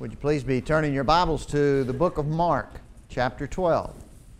Would you please be turning your Bibles to the book of Mark, chapter 12.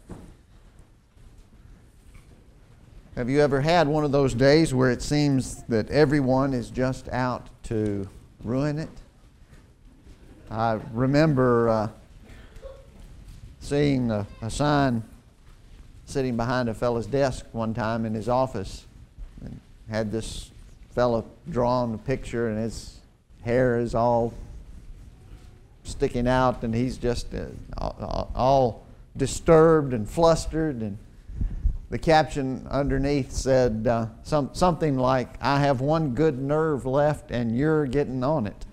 Have you ever had one of those days where it seems that everyone is just out to ruin it? I remember seeing a sign sitting behind a fellow's desk one time in his office, and had this fellow drawn a picture, and his hair is all sticking out, and he's just all disturbed and flustered, and the caption underneath said something like, "I have one good nerve left and you're getting on it."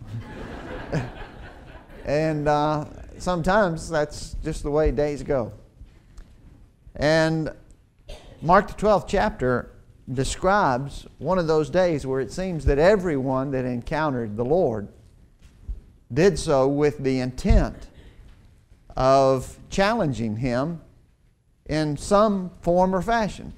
And sometimes that's just the way days go. And Mark the 12th chapter describes one of those days where it seems that everyone that encountered the Lord did so with the intent of challenging Him in some form or fashion.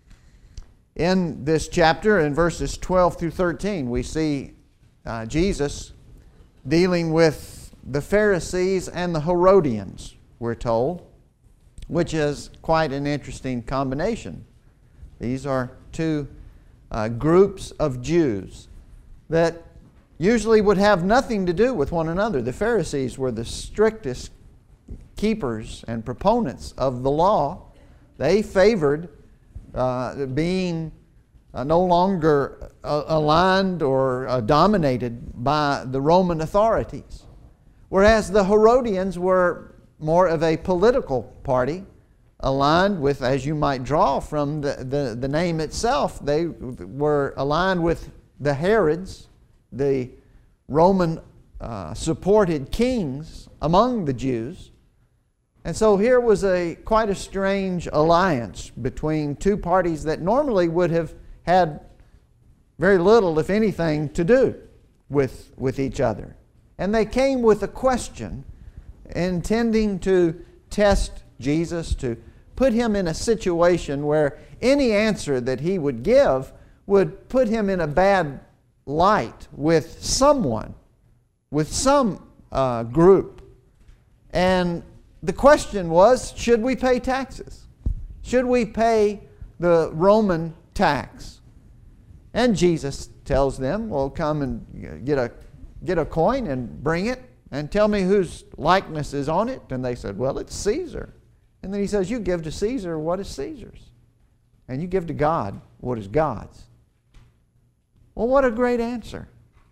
In this chapter, in verses 12 through 13, we see Jesus dealing with the Pharisees and the Herodians, we're told, which is quite an interesting combination. These are two groups of Jews that usually would have nothing to do with one another. The Pharisees were the strictest keepers and proponents of the law. They favored being no longer aligned or dominated by the Roman authorities. Whereas the Herodians were more of a political party, aligned with, as you might draw from the name itself, they were aligned with the Herods, the Roman supported kings among the Jews. And so here was quite a strange alliance between two parties that normally would have had very little, if anything, to do with each other. And they came with a question, intending to test Jesus, to put Him in a situation where any answer that He would give would put Him in a bad light with someone, with some group. And the question was, should we pay taxes? Should we pay the Roman tax? And Jesus tells them, well, come and get a coin and bring it and tell me whose likeness is on it. And they said, well, it's Caesar. And then He says, you give to Caesar what is Caesar's, and you give to God what is God's. Well, what a great answer.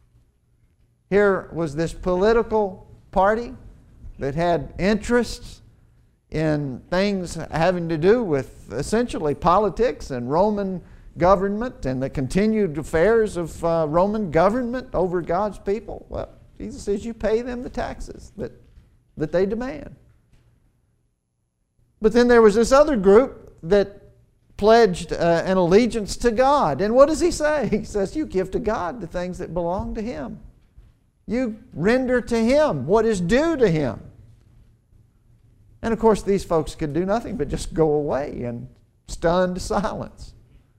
Here was this political party that had interests in things having to do with essentially politics and Roman government and the continued affairs of Roman government over God's people. Well, Jesus says you pay them the taxes that they demand. But then there was this other group that pledged an allegiance to God. And what does He say? He says, you give to God the things that belong to Him. You render to Him what is due to Him. And of course, these folks could do nothing but just go away in stunned silence.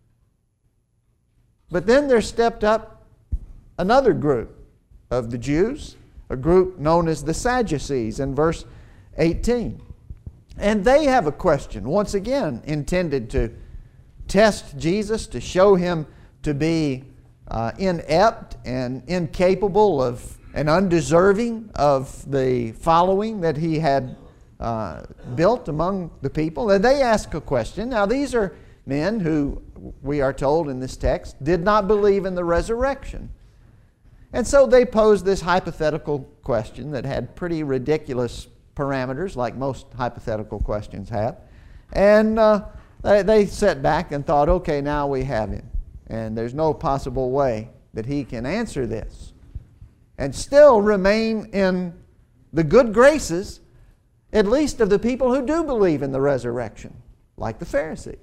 But then there stepped up another group of the Jews, a group known as the Sadducees in verse 18. And they have a question, once again, intended to test Jesus, to show Him to be inept and incapable of and undeserving of the following that He had built among the people. And they ask a question. Now, these are men who, we are told in this text, did not believe in the resurrection. And so they posed this hypothetical question that had pretty ridiculous parameters, like most hypothetical questions have. And they sat back and thought, okay, now we have Him. And there's no possible way that He can answer this and still remain in the good graces, at least of the people who do believe in the resurrection, like the Pharisees.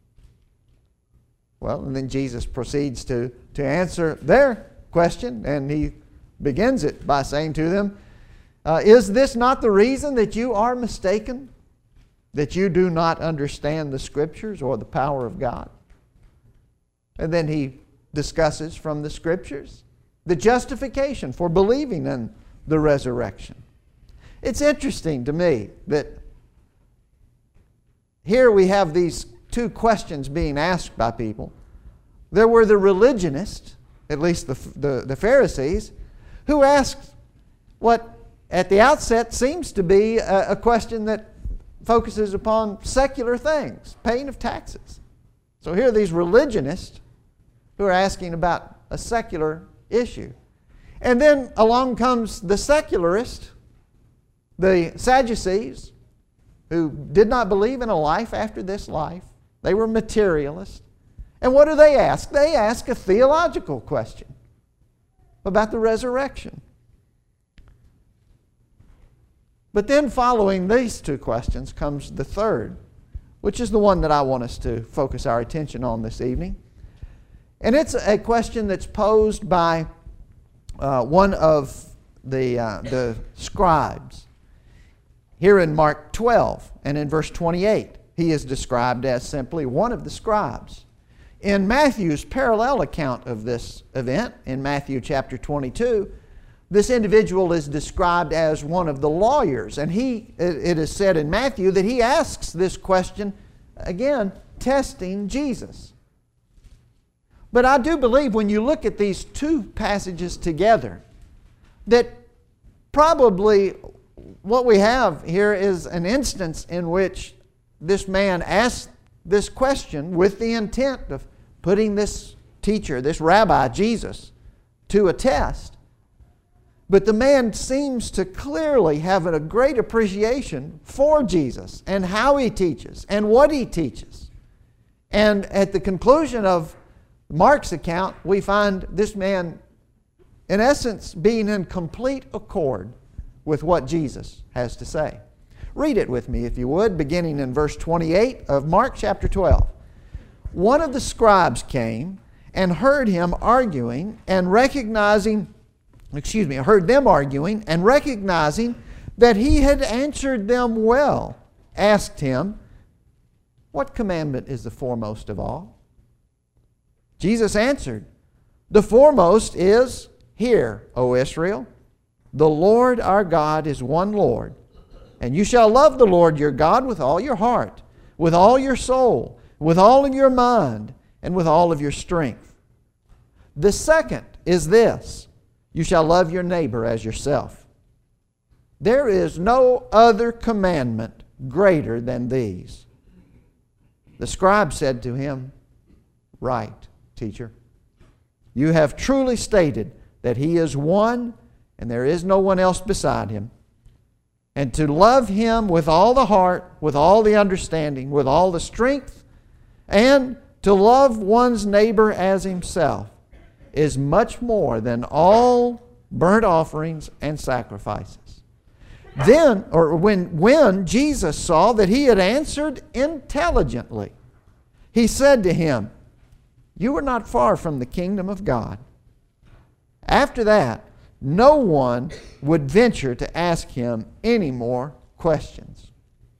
Well, and then Jesus proceeds to answer their question, and He begins it by saying to them, is this not the reason that you are mistaken? That you do not understand the Scriptures or the power of God? And then He discusses from the Scriptures the justification for believing in the resurrection. It's interesting to me that here we have these two questions being asked by people. There were the religionists, at least the Pharisees, who asked what at the outset seems to be a question that focuses upon secular things, paying of taxes. So here are these religionists who are asking about a secular issue. And then along comes the secularist, the Sadducees, who did not believe in a life after this life. They were materialists. And what do they ask? They ask a theological question about the resurrection. But then following these two questions comes the third, which is the one that I want us to focus our attention on this evening. And it's a question that's posed by one of the scribes. Here in Mark 12 and in verse 28, he is described as simply one of the scribes. In Matthew's parallel account of this event, in Matthew chapter 22, this individual is described as one of the lawyers. And it is said in Matthew that he asks this question, again, testing Jesus. But I do believe when you look at these two passages together, that probably what we have here is an instance in which this man asked this question with the intent of putting this teacher, this rabbi, Jesus, to a test. But the man seems to clearly have a great appreciation for Jesus and how he teaches and what he teaches. And at the conclusion of Mark's account, we find this man, in essence, being in complete accord with what Jesus has to say. Read it with me, if you would, beginning in verse 28 of Mark chapter 12. One of the scribes came and heard them arguing and recognizing that he had answered them well, asked him, "What commandment is the foremost of all?" Jesus answered, "The foremost is, Hear, O Israel, the Lord our God is one Lord, and you shall love the Lord your God with all your heart, with all your soul, with all of your mind, and with all of your strength. The second is this, you shall love your neighbor as yourself. There is no other commandment greater than these." The scribe said to him, "Right, teacher. You have truly stated that He is one and there is no one else beside Him. And to love Him with all the heart, with all the understanding, with all the strength, and to love one's neighbor as himself is much more than all burnt offerings and sacrifices." When Jesus saw that he had answered intelligently, he said to him, "You are not far from the kingdom of God." After that, no one would venture to ask him any more questions.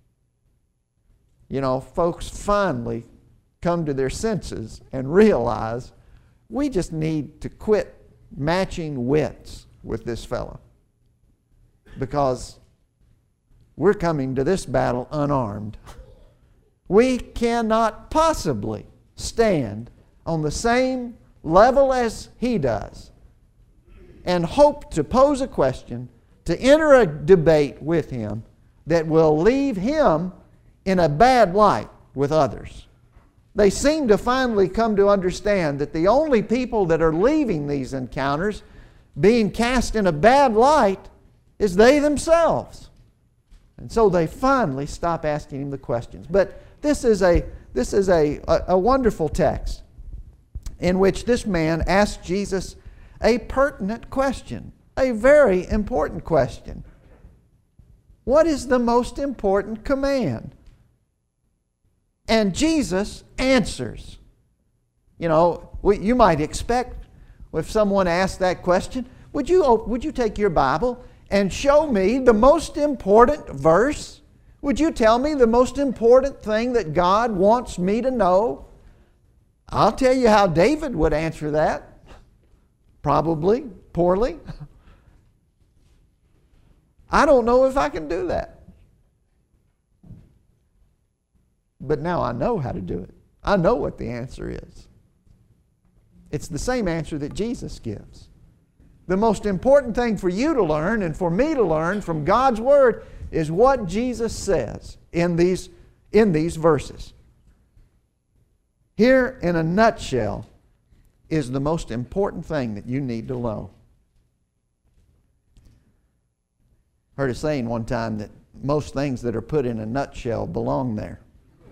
You know, folks finally come to their senses and realize we just need to quit matching wits with this fellow, because we're coming to this battle unarmed. We cannot possibly stand on the same level as he does and hope to pose a question, to enter a debate with him that will leave him in a bad light with others. They seem to finally come to understand that the only people that are leaving these encounters being cast in a bad light is they themselves. And so they finally stop asking him the questions. But this is a wonderful text in which this man asked Jesus a pertinent question, a very important question. What is the most important command? And Jesus answers. You know, you might expect if someone asked that question, would you take your Bible and show me the most important verse? Would you tell me the most important thing that God wants me to know? I'll tell you how David would answer that. Probably poorly. I don't know if I can do that. But now I know how to do it. I know what the answer is. It's the same answer that Jesus gives. The most important thing for you to learn and for me to learn from God's Word is what Jesus says in these verses. Here, in a nutshell, is the most important thing that you need to know. I heard a saying one time that most things that are put in a nutshell belong there.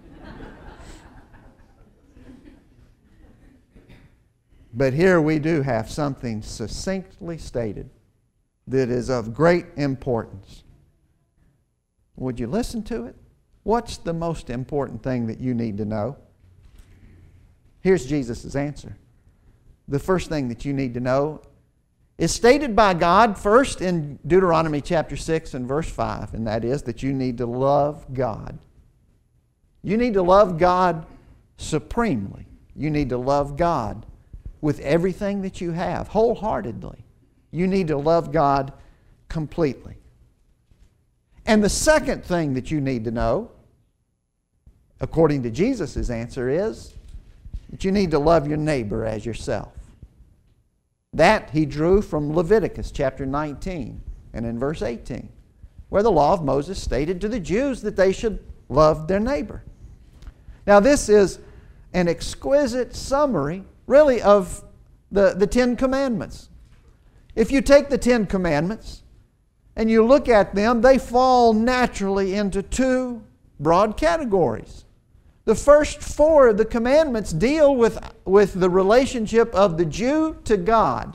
But here we do have something succinctly stated that is of great importance. Would you listen to it? What's the most important thing that you need to know? Here's Jesus' answer. The first thing that you need to know is stated by God first in Deuteronomy chapter 6 and verse 5, and that is that you need to love God. You need to love God supremely. You need to love God with everything that you have, wholeheartedly. You need to love God completely. And the second thing that you need to know, according to Jesus' answer, is that you need to love your neighbor as yourself. That he drew from Leviticus chapter 19 and in verse 18, where the law of Moses stated to the Jews that they should love their neighbor. Now this is an exquisite summary, really, of the Ten Commandments. If you take the Ten Commandments and you look at them, they fall naturally into two broad categories. The first four of the commandments deal with the relationship of the Jew to God,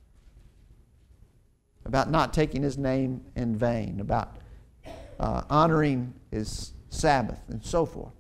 about not taking His name in vain, about honoring His Sabbath, and so forth.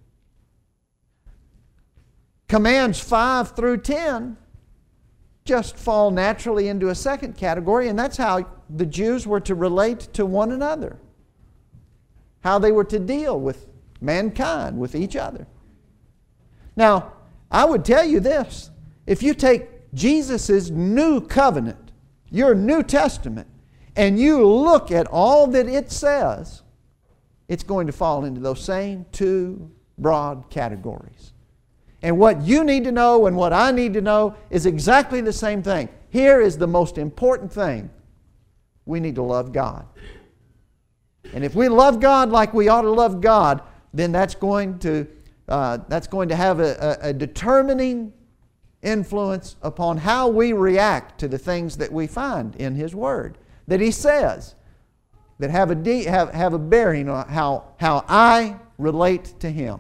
Commands 5 through 10 just fall naturally into a second category, and that's how the Jews were to relate to one another, how they were to deal with mankind, with each other. Now, I would tell you this. If you take Jesus' new covenant, your New Testament, and you look at all that it says, it's going to fall into those same two broad categories. And what you need to know and what I need to know is exactly the same thing. Here is the most important thing. We need to love God. And if we love God like we ought to love God, then that's going to have a determining influence upon how we react to the things that we find in His Word, that He says, that have a bearing on how I relate to Him.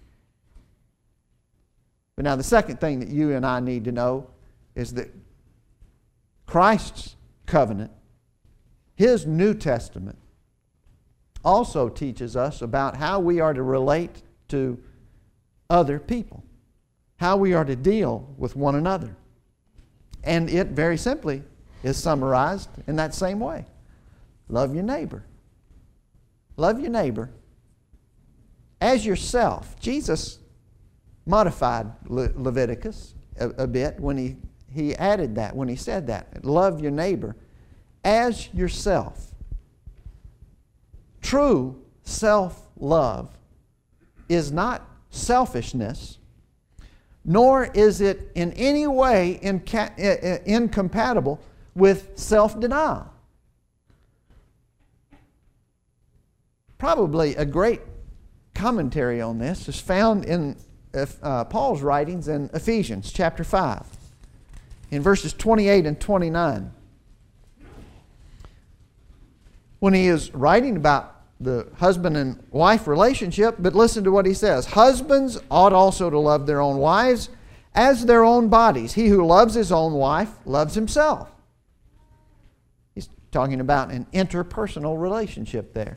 But now the second thing that you and I need to know is that Christ's covenant, His New Testament, also teaches us about how we are to relate to other people, how we are to deal with one another. And it very simply is summarized in that same way. Love your neighbor. Love your neighbor as yourself. Jesus modified Leviticus a bit when he added that, when he said that. Love your neighbor as yourself. True self-love is not selfishness, nor is it in any way incompatible with self-denial. Probably a great commentary on this is found in Paul's writings in Ephesians chapter 5, in verses 28 and 29. When he is writing about the husband and wife relationship, but listen to what he says. Husbands ought also to love their own wives as their own bodies. He who loves his own wife loves himself. He's talking about an interpersonal relationship there.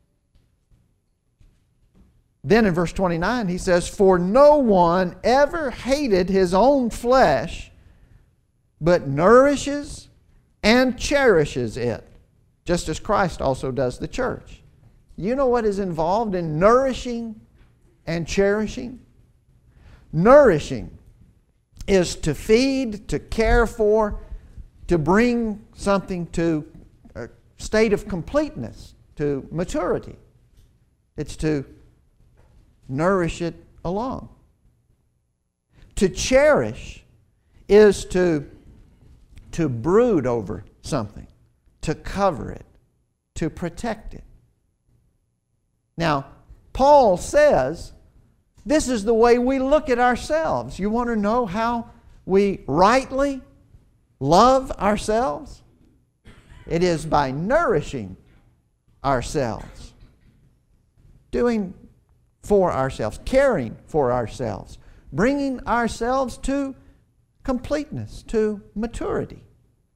Then in verse 29 he says, for no one ever hated his own flesh, but nourishes and cherishes it, just as Christ also does the church. You know what is involved in nourishing and cherishing? Nourishing is to feed, to care for, to bring something to state of completeness, to maturity. It's to nourish it along. To cherish is to brood over something, to cover it, to protect it. Now, Paul says this is the way we look at ourselves. You want to know how we rightly love ourselves? It is by nourishing ourselves, doing for ourselves, caring for ourselves, bringing ourselves to completeness, to maturity.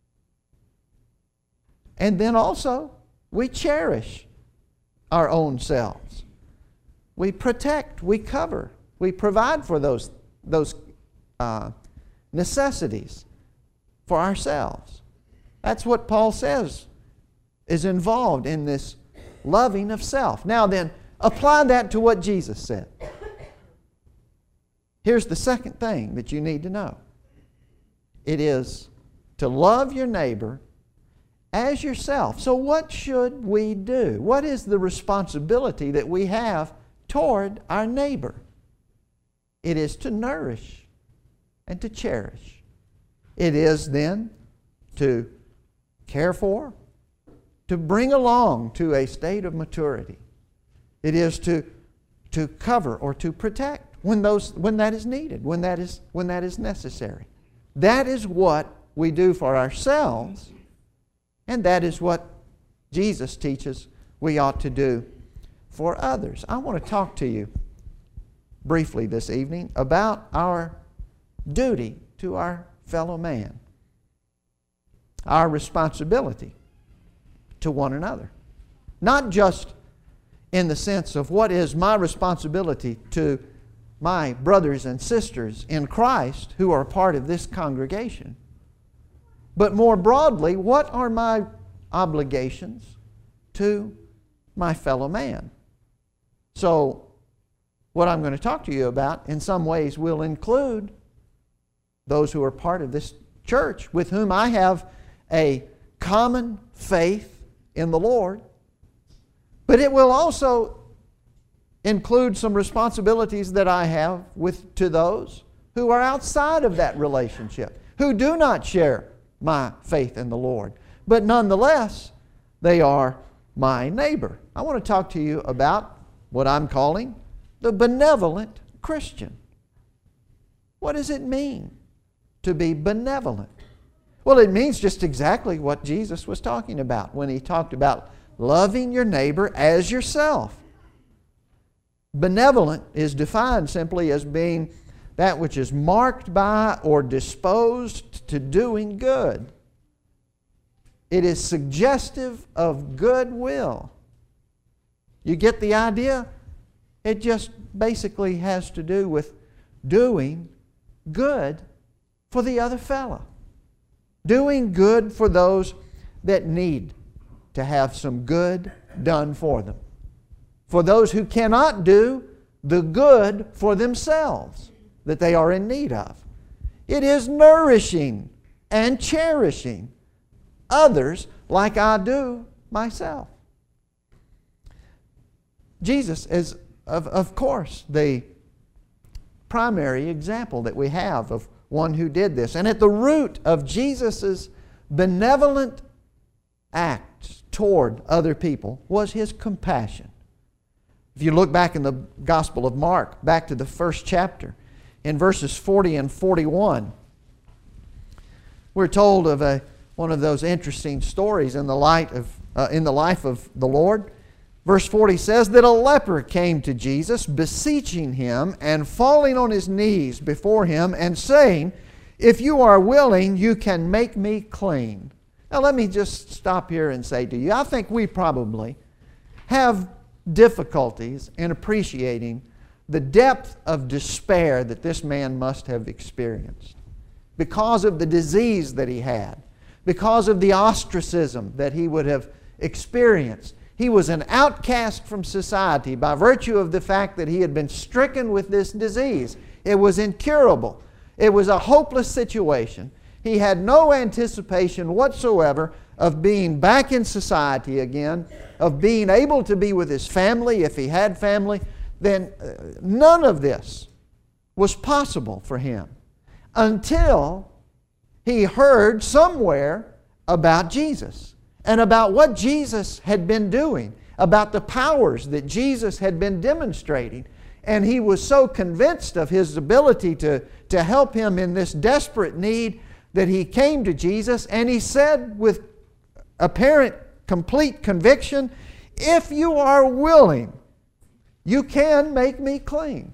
And then also, we cherish our own selves. We protect, we cover, we provide for those necessities for ourselves. That's what Paul says is involved in this loving of self. Now then, apply that to what Jesus said. Here's the second thing that you need to know. It is to love your neighbor as yourself. So what should we do? What is the responsibility that we have toward our neighbor? It is to nourish and to cherish. It is then to care for, to bring along to a state of maturity. It is to cover or to protect when that is needed, when that is necessary. That is what we do for ourselves, and that is what Jesus teaches we ought to do for others. I want to talk to you briefly this evening about our duty to our fellow man, our responsibility to one another. Not just in the sense of what is my responsibility to my brothers and sisters in Christ who are part of this congregation, but more broadly, what are my obligations to my fellow man? So, what I'm going to talk to you about in some ways will include those who are part of this church with whom I have a common faith in the Lord, but it will also include some responsibilities that I have to those who are outside of that relationship, who do not share my faith in the Lord, but nonetheless, they are my neighbor. I want to talk to you about what I'm calling the benevolent Christian. What does it mean to be benevolent? Well, it means just exactly what Jesus was talking about when He talked about loving your neighbor as yourself. Benevolent is defined simply as being that which is marked by or disposed to doing good. It is suggestive of goodwill. You get the idea? It just basically has to do with doing good for the other fellow. Doing good for those that need to have some good done for them. For those who cannot do the good for themselves that they are in need of. It is nourishing and cherishing others like I do myself. Jesus is, of course, the primary example that we have of one who did this. And at the root of Jesus' benevolent acts toward other people was His compassion. If you look back in the Gospel of Mark, back to the first chapter, in verses 40 and 41, we're told of one of those interesting stories in the life of the Lord. Verse 40 says that a leper came to Jesus, beseeching Him and falling on his knees before Him and saying, "If you are willing, you can make me clean." Now let me just stop here and say to you, I think we probably have difficulties in appreciating the depth of despair that this man must have experienced because of the disease that he had, because of the ostracism that he would have experienced. He was an outcast from society by virtue of the fact that he had been stricken with this disease. It was incurable. It was a hopeless situation. He had no anticipation whatsoever of being back in society again, of being able to be with his family if he had family, then none of this was possible for him until he heard somewhere about Jesus and about what Jesus had been doing, about the powers that Jesus had been demonstrating. And he was so convinced of his ability to help him in this desperate need that he came to Jesus and he said with apparent complete conviction, "If you are willing, you can make me clean."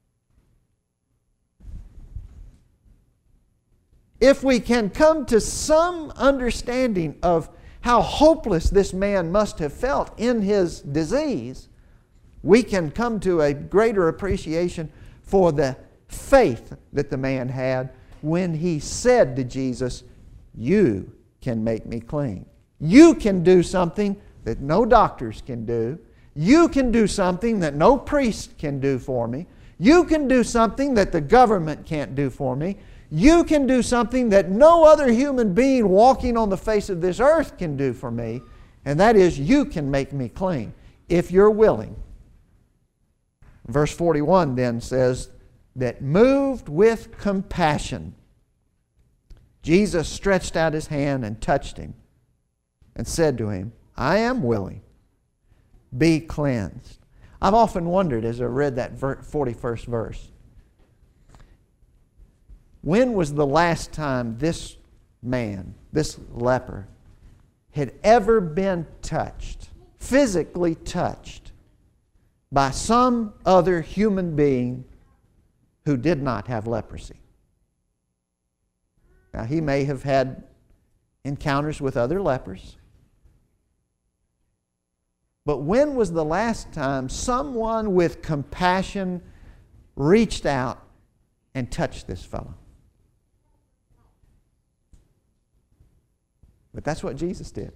If we can come to some understanding of how hopeless this man must have felt in his disease, we can come to a greater appreciation for the faith that the man had when he said to Jesus, "You can make me clean. You can do something that no doctors can do. You can do something that no priest can do for me. You can do something that the government can't do for me. You can do something that no other human being walking on the face of this earth can do for me, and that is, you can make me clean if you're willing." Verse 41 then says that moved with compassion, Jesus stretched out his hand and touched him and said to him, "I am willing. Be cleansed." I've often wondered as I read that 41st verse, when was the last time this man, this leper, had ever been touched, physically touched, by some other human being who did not have leprosy? Now, he may have had encounters with other lepers, but when was the last time someone with compassion reached out and touched this fellow? But that's what Jesus did.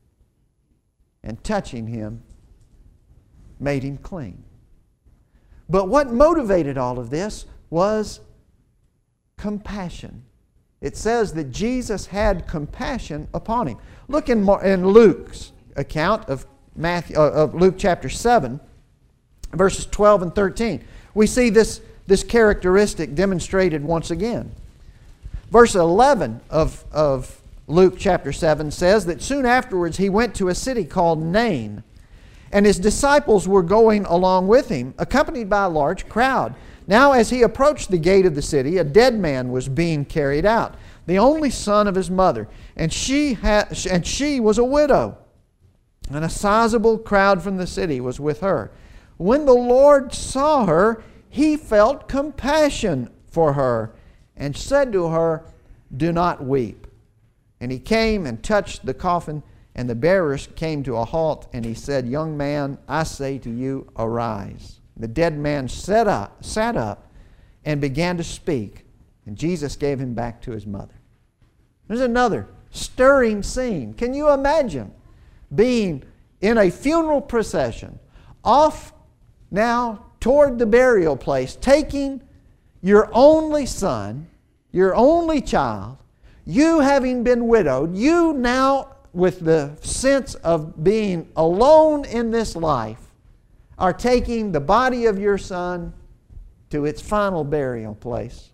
And touching him made him clean. But what motivated all of this was compassion. It says that Jesus had compassion upon him. Look in Luke's account of Luke chapter 7, verses 12 and 13. We see this characteristic demonstrated once again. Verse 11 of Luke chapter 7 says that soon afterwards he went to a city called Nain, and his disciples were going along with him, accompanied by a large crowd. Now as he approached the gate of the city, a dead man was being carried out, the only son of his mother, and she was a widow, and a sizable crowd from the city was with her. When the Lord saw her, he felt compassion for her and said to her, "Do not weep." And he came and touched the coffin, and the bearers came to a halt, and he said, "Young man, I say to you, arise." The dead man sat up and began to speak, and Jesus gave him back to his mother. There's another stirring scene. Can you imagine being in a funeral procession, off now toward the burial place, taking your only son, your only child, you having been widowed, you now with the sense of being alone in this life, are taking the body of your son to its final burial place.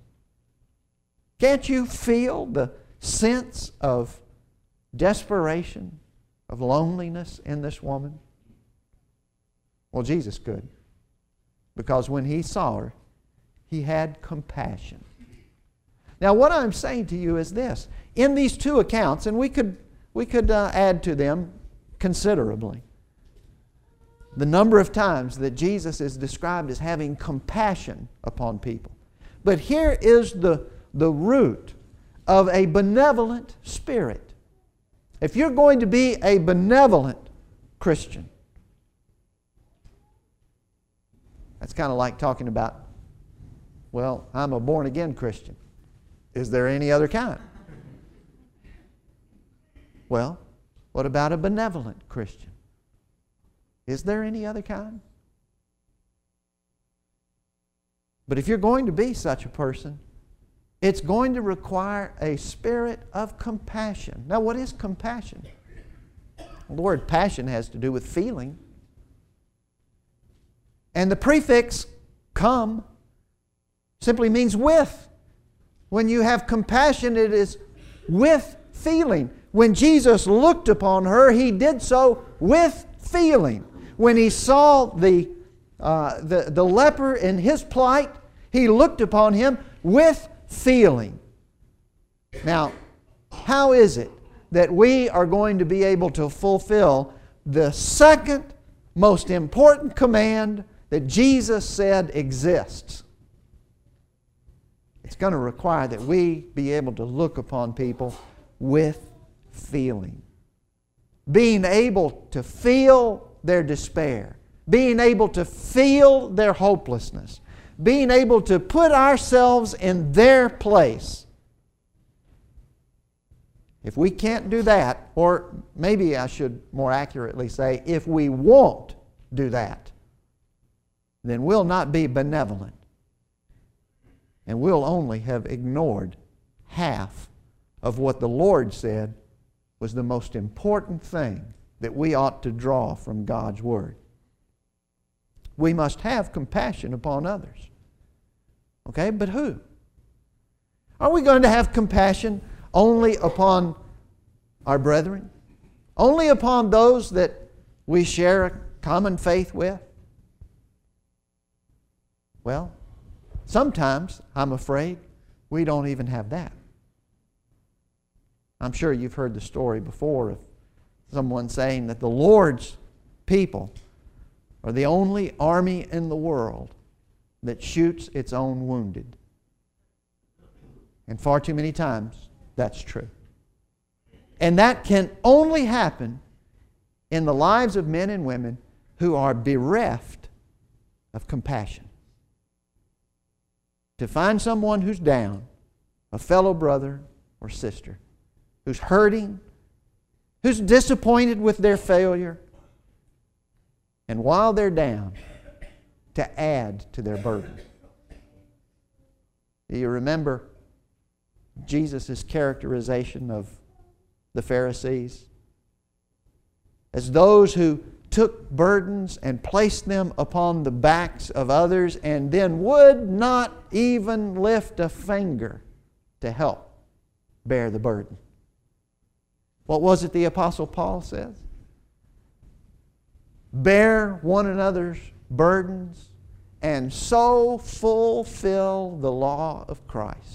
Can't you feel the sense of desperation, of loneliness in this woman? Well, Jesus could, because when he saw her, he had compassion. Now, what I'm saying to you is this. In these two accounts, and we could add to them considerably, the number of times that Jesus is described as having compassion upon people. But here is the root of a benevolent spirit. If you're going to be a benevolent Christian, that's kind of like talking about, well, I'm a born-again Christian. Is there any other kind? Well, what about a benevolent Christian? Is there any other kind? But if you're going to be such a person, it's going to require a spirit of compassion. Now, what is compassion? The word passion has to do with feeling. And the prefix come simply means with. When you have compassion, it is with feeling. When Jesus looked upon her, He did so with feeling. When He saw the leper in his plight, He looked upon him with feeling. Now, how is it that we are going to be able to fulfill the second most important command that Jesus said exists? It's going to require that we be able to look upon people with feeling. Being able to feel their despair. Being able to feel their hopelessness. Being able to put ourselves in their place. If we can't do that, or maybe I should more accurately say, if we won't do that, then we'll not be benevolent. And we'll only have ignored half of what the Lord said was the most important thing that we ought to draw from God's Word. We must have compassion upon others. Okay, but who? Are we going to have compassion only upon our brethren? Only upon those that we share a common faith with? Well, sometimes, I'm afraid, we don't even have that. I'm sure you've heard the story before of someone saying that the Lord's people are the only army in the world that shoots its own wounded. And far too many times, that's true. And that can only happen in the lives of men and women who are bereft of compassion. To find someone who's down, a fellow brother or sister, who's hurting, who's disappointed with their failure, and while they're down, to add to their burden. Do you remember Jesus' characterization of the Pharisees as those who took burdens and placed them upon the backs of others and then would not even lift a finger to help bear the burden? What was it the Apostle Paul says? Bear one another's burdens and so fulfill the law of Christ.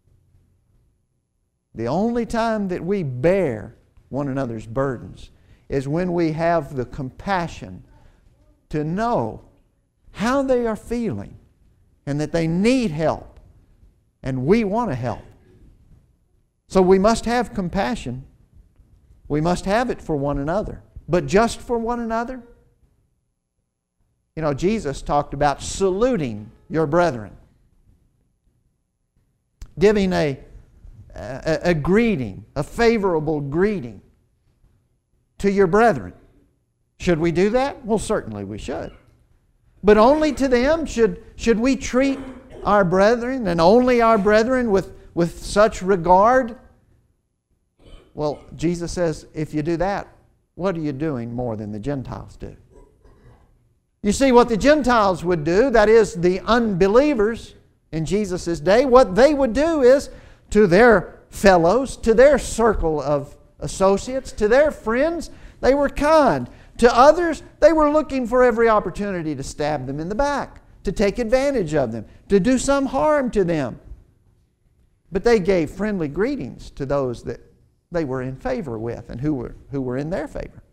The only time that we bear one another's burdens is when we have the compassion to know how they are feeling and that they need help and we want to help. So we must have compassion. We must have it for one another. But just for one another? You know, Jesus talked about saluting your brethren. Giving a greeting, a favorable greeting to your brethren. Should we do that? Well, certainly we should. But only to them should we treat our brethren and only our brethren with such regard? Well, Jesus says, if you do that, what are you doing more than the Gentiles do? You see, what the Gentiles would do, that is the unbelievers in Jesus' day, what they would do is to their fellows, to their circle of associates, to their friends, they were kind. To others, they were looking for every opportunity to stab them in the back, to take advantage of them, to do some harm to them. But they gave friendly greetings to those that they were in favor with and who were in their favor.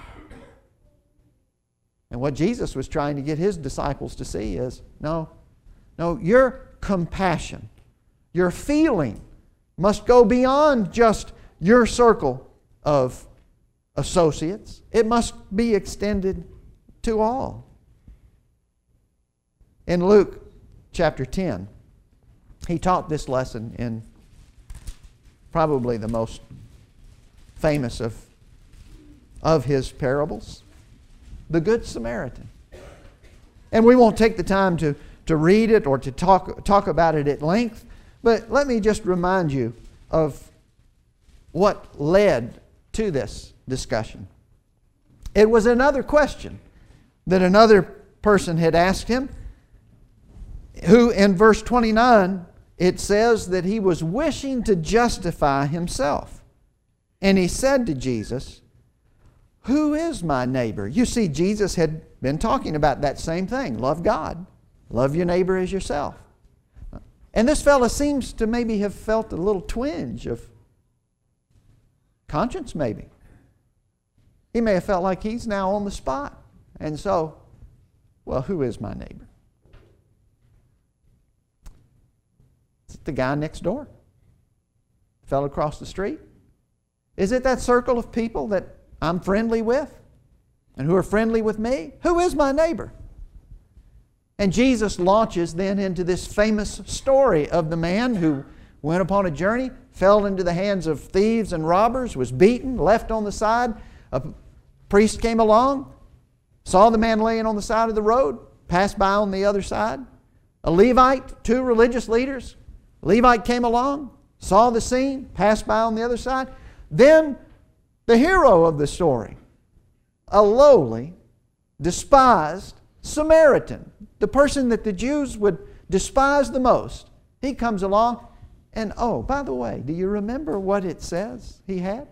And what Jesus was trying to get His disciples to see is, no, your compassion, your feeling must go beyond just your circle of associates. It must be extended to all. In Luke chapter 10, He taught this lesson in probably the most famous of His parables, the Good Samaritan. And we won't take the time to read it or to talk about it at length, but let me just remind you of what led to this discussion. It was another question that another person had asked him, who in verse 29, it says that he was wishing to justify himself. And he said to Jesus, "Who is my neighbor?" You see, Jesus had been talking about that same thing. Love God. Love your neighbor as yourself. And this fellow seems to maybe have felt a little twinge of conscience, maybe. He may have felt like he's now on the spot. And so, well, who is my neighbor? Is it the guy next door? The fellow across the street? Is it that circle of people that I'm friendly with and who are friendly with me? Who is my neighbor? And Jesus launches then into this famous story of the man who went upon a journey, fell into the hands of thieves and robbers, was beaten, left on the side. A priest came along, saw the man laying on the side of the road, passed by on the other side. A Levite, two religious leaders. A Levite came along, saw the scene, passed by on the other side. Then the hero of the story, a lowly, despised Samaritan, the person that the Jews would despise the most. He comes along and, oh, by the way, do you remember what it says he had?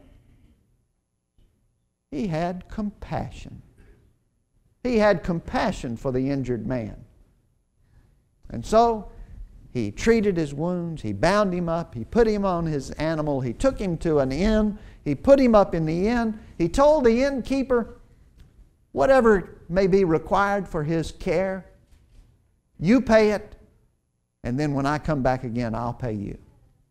He had compassion. He had compassion for the injured man. And so he treated his wounds, he bound him up, he put him on his animal, he took him to an inn, he put him up in the inn, he told the innkeeper, whatever may be required for his care, you pay it, and then when I come back again, I'll pay you.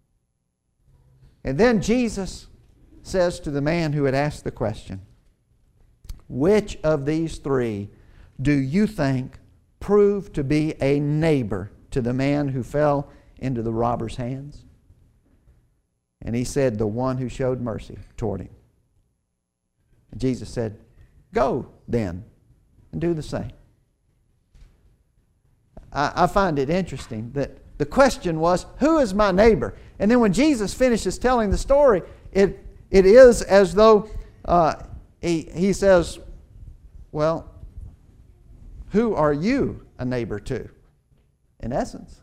And then Jesus says to the man who had asked the question, which of these three do you think proved to be a neighbor to the man who fell into the robber's hands? And he said, the one who showed mercy toward him. And Jesus said, go then and do the same. I find it interesting that the question was, who is my neighbor? And then when Jesus finishes telling the story, it is as though he says, well, who are you a neighbor to? In essence.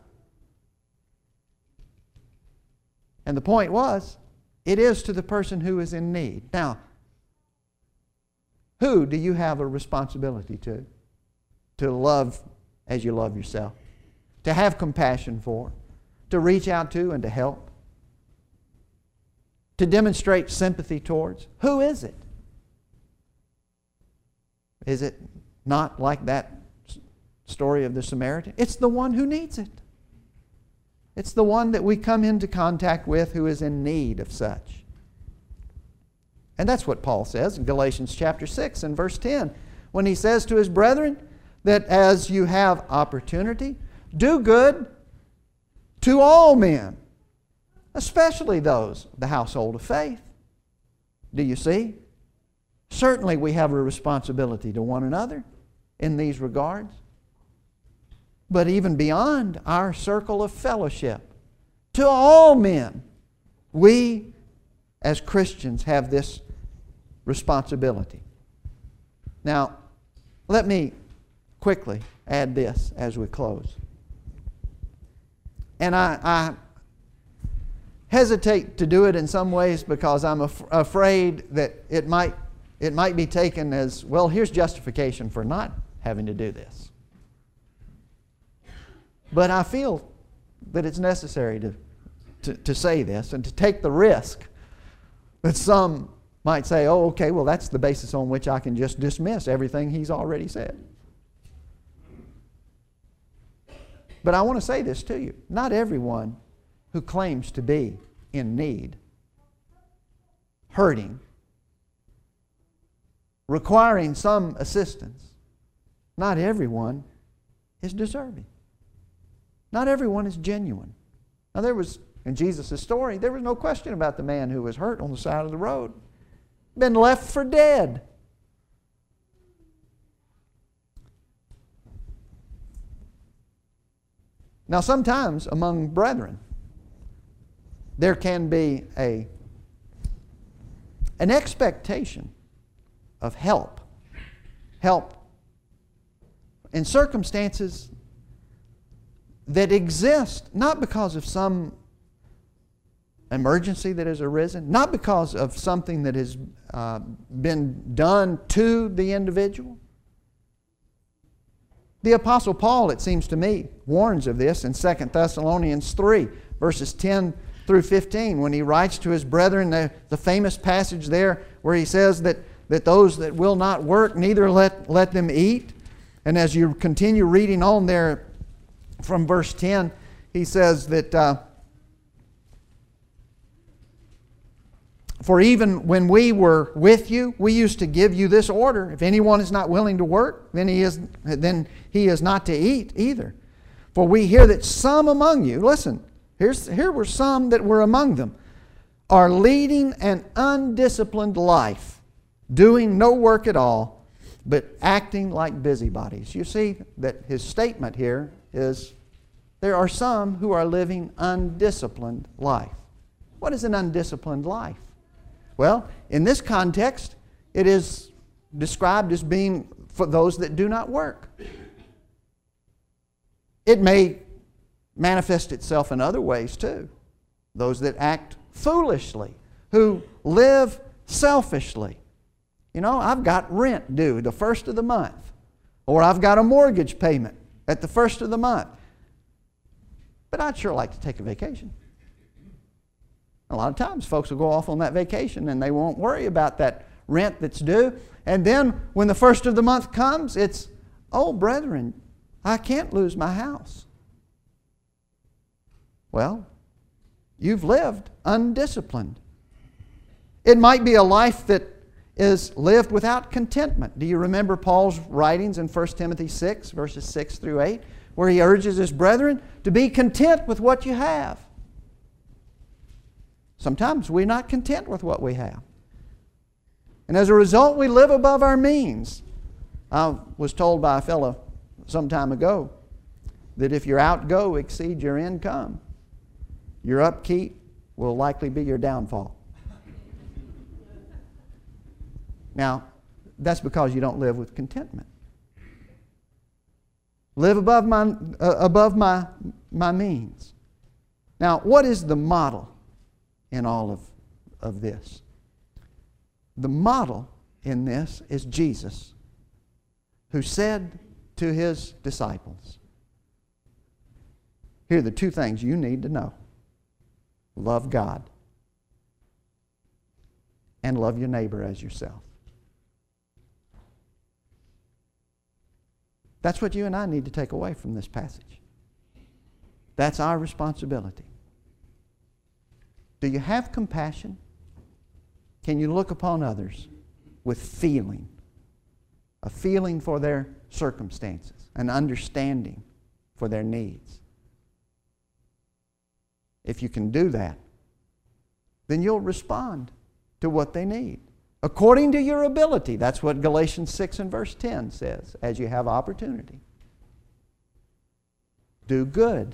And the point was, it is to the person who is in need. Now, who do you have a responsibility to? To love as you love yourself. To have compassion for. To reach out to and to help. To demonstrate sympathy towards. Who is it? Is it not like that story of the Samaritan? It's the one who needs it. It's the one that we come into contact with who is in need of such. And that's what Paul says in Galatians chapter 6 and verse 10, when he says to his brethren that as you have opportunity, do good to all men, especially those of the household of faith. Do you see? Certainly we have a responsibility to one another in these regards. But even beyond our circle of fellowship, to all men, we as Christians have this responsibility. Now, let me quickly add this as we close. And I hesitate to do it in some ways because I'm afraid that it might be taken as, well, here's justification for not having to do this. But I feel that it's necessary to say this and to take the risk that some might say, oh, okay, well, that's the basis on which I can just dismiss everything he's already said. But I want to say this to you. Not everyone who claims to be in need, hurting, requiring some assistance, not everyone is deserving. Not everyone is genuine. Now there was, in Jesus' story, there was no question about the man who was hurt on the side of the road. Been left for dead. Now sometimes among brethren, there can be an expectation of help help in circumstances that exist not because of some emergency that has arisen, not because of something that has been done to the individual. The Apostle Paul, it seems to me, warns of this in 2 Thessalonians 3, verses 10 through 15, when he writes to his brethren, the famous passage there where he says that those that will not work, neither let them eat. And as you continue reading on there from verse 10, he says that, for even when we were with you, we used to give you this order: if anyone is not willing to work, then he is not to eat either. For we hear that some among you, listen, here were some that were among them, are leading an undisciplined life, doing no work at all, but acting like busybodies. You see that his statement here is there are some who are living undisciplined life. What is an undisciplined life? Well, in this context, it is described as being for those that do not work. It may manifest itself in other ways too. Those that act foolishly, who live selfishly. You know, I've got rent due the first of the month, or I've got a mortgage payment at the first of the month, but I'd sure like to take a vacation. A lot of times folks will go off on that vacation and they won't worry about that rent that's due. And then when the first of the month comes, it's, oh, brethren, I can't lose my house. Well, you've lived undisciplined. It might be a life that is lived without contentment. Do you remember Paul's writings in 1 Timothy 6, verses 6 through 8, where he urges his brethren to be content with what you have? Sometimes we're not content with what we have. And as a result, we live above our means. I was told by a fellow some time ago that if your outgo exceeds your income, your upkeep will likely be your downfall. Now, that's because you don't live with contentment. Live above my means. Now, what is the model in all of this? The model in this is Jesus, who said to His disciples, here are the two things you need to know. Love God and love your neighbor as yourself. That's what you and I need to take away from this passage. That's our responsibility. Do you have compassion? Can you look upon others with feeling? A feeling for their circumstances, an understanding for their needs. If you can do that, then you'll respond to what they need according to your ability. That's what Galatians 6 and verse 10 says, as you have opportunity. Do good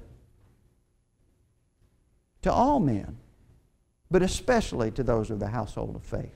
to all men, but especially to those of the household of faith.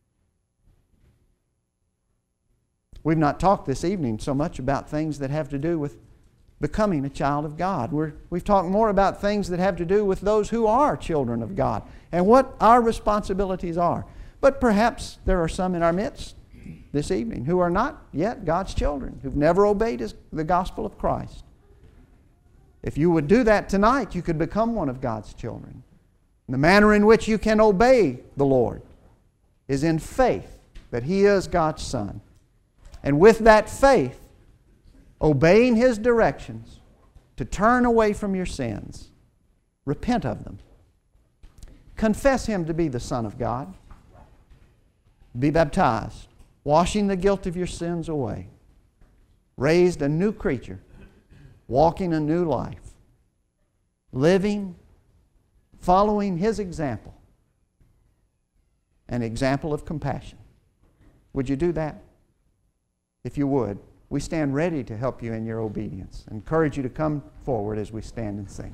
We've not talked this evening so much about things that have to do with becoming a child of God. We've talked more about things that have to do with those who are children of God and what our responsibilities are. But perhaps there are some in our midst this evening who are not yet God's children, who've never obeyed the gospel of Christ. If you would do that tonight, you could become one of God's children. And the manner in which you can obey the Lord is in faith that He is God's Son. And with that faith, obeying His directions to turn away from your sins, repent of them, confess Him to be the Son of God, be baptized, washing the guilt of your sins away, raised a new creature, walking a new life, living, following His example, an example of compassion. Would you do that? If you would, we stand ready to help you in your obedience. I encourage you to come forward as we stand and sing.